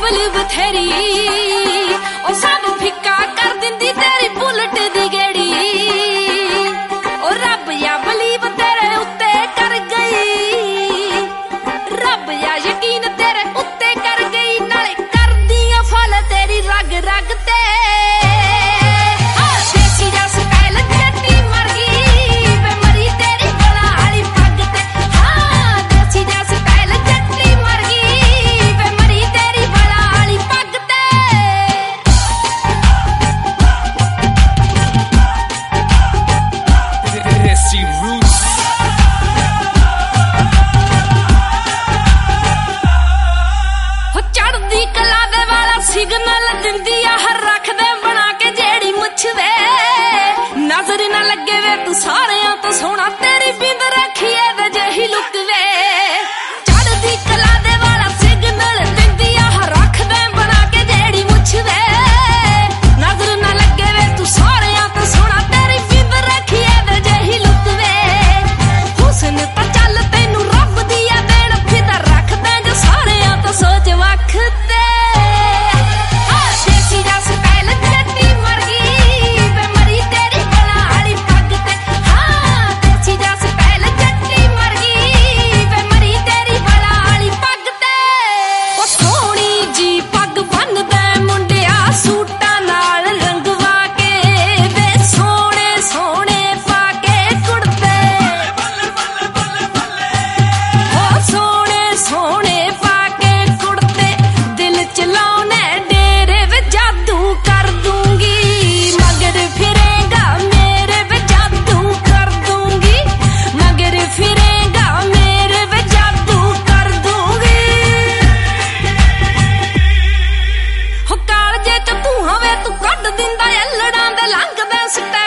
अवल बथेरी ओ सब फिक्का कर दिंदी तेरी बुलट दी गेड़ी ओ रब या बलीव तेरे उत्ते कर गई रब या यकीन तेरे उत्ते कर गई नाले कर दियां फल तेरी रग रग ते सिग्नल दिंदी हर रख दे बना के जेड़ी मुछ वे नजर ना लगे वे तू सारे तो सोना तेरी बिंद रखिए वे जही लुक वे चढ़दी कला दे वाला सिग्नल दिंदी हर रख दे बना के जेड़ी मुछ वे नजर ना लगे वे तू सारे तो सोना तेरी बिंद रखिए वे जही लुक वे हुस्न तो चल तेनू रब दिया देन फिर रख दे जो सारे तो सोच वख ते लंघदा स्टैप